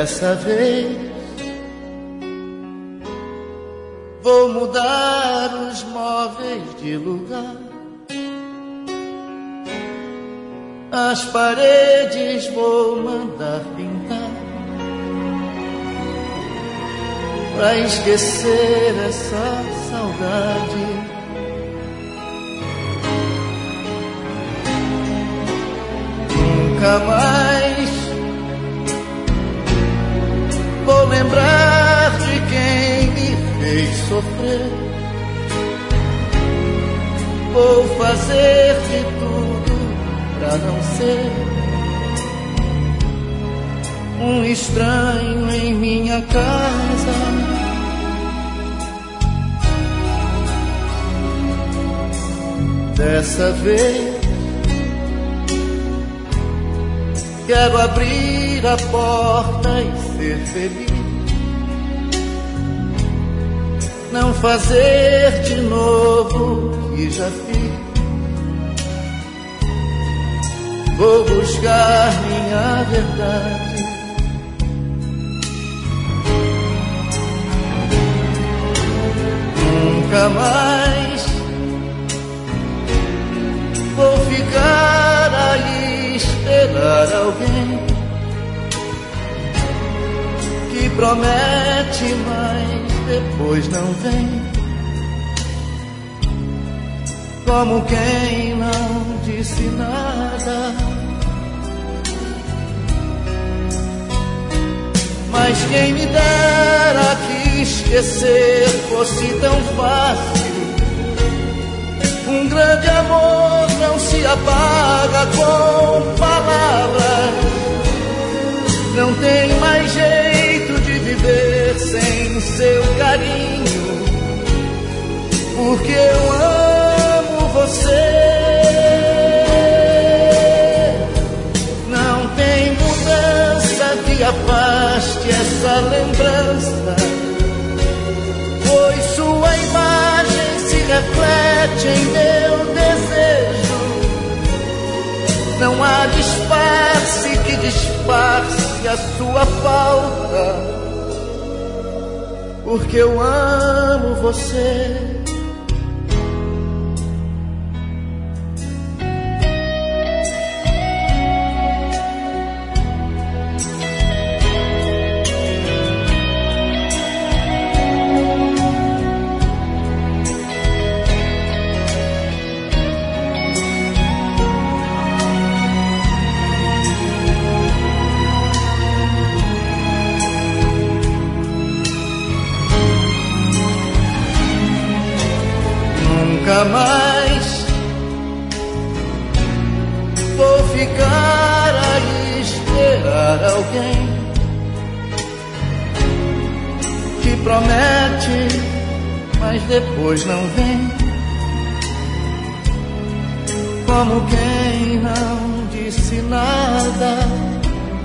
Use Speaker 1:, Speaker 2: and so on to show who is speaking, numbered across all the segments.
Speaker 1: Dessa vez vou mudar os móveis de lugar, as paredes vou mandar pintar, pra esquecer essa saudade. Nunca mais vou lembrar de quem me fez sofrer. Vou fazer de tudo pra não ser um estranho em minha casa. Dessa vez quero abrir a porta e ser feliz, não fazer de novo o que já fiz. Vou buscar minha verdade. Nunca mais vou ficar aí esperar alguém que promete, mas depois não vem, como quem não disse nada. Mas quem me dera que esquecer fosse tão fácil. Um grande amor não se apaga com palavras. Não tem mais jeito de viver sem seu carinho, porque eu amo você. Não tem mudança que afaste essa lembrança, pois sua imagem se reflete em meu desejo. Não há disfarce que disfarce a sua falta, porque eu amo você. Nunca mais vou ficar a esperar alguém que promete, mas depois não vem, como quem não disse nada.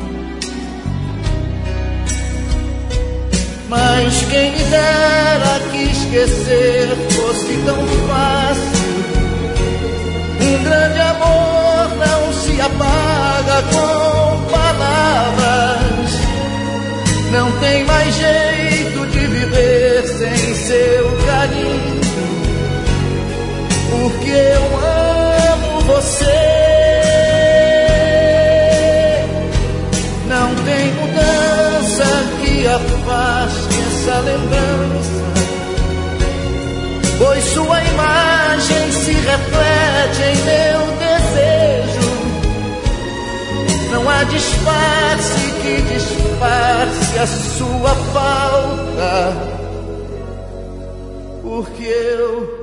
Speaker 1: Mas quem me dera que esquecer fosse tão fácil. Um grande amor não se apaga com palavras. Não tem mais jeito de viver sem seu carinho, porque eu amo você. Não tem mudança que afaste essa lembrança, pois sua imagem se reflete em meu desejo. Não há disfarce que disfarce a sua falta, porque eu